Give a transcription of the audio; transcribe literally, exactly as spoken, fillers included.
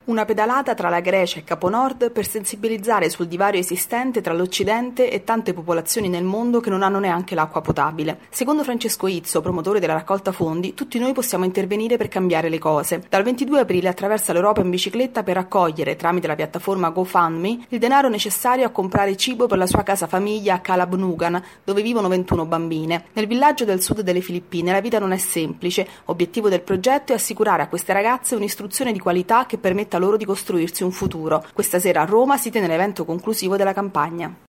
Una pedalata tra la Grecia e Capo Nord per sensibilizzare sul divario esistente tra l'Occidente e tante popolazioni nel mondo che non hanno neanche l'acqua potabile. Secondo Francesco Izzo, promotore della raccolta fondi, tutti noi possiamo intervenire per cambiare le cose. Dal ventidue aprile attraversa l'Europa in bicicletta per raccogliere, tramite la piattaforma GoFundMe, il denaro necessario a comprare cibo per la sua casa famiglia a Calab Nugan, dove vivono ventuno bambine. Nel villaggio del sud delle Filippine la vita non è semplice. Obiettivo del progetto è assicurare a queste ragazze un'istruzione di qualità che permetta loro di costruirsi un futuro. Questa sera a Roma si tiene l'evento conclusivo della campagna.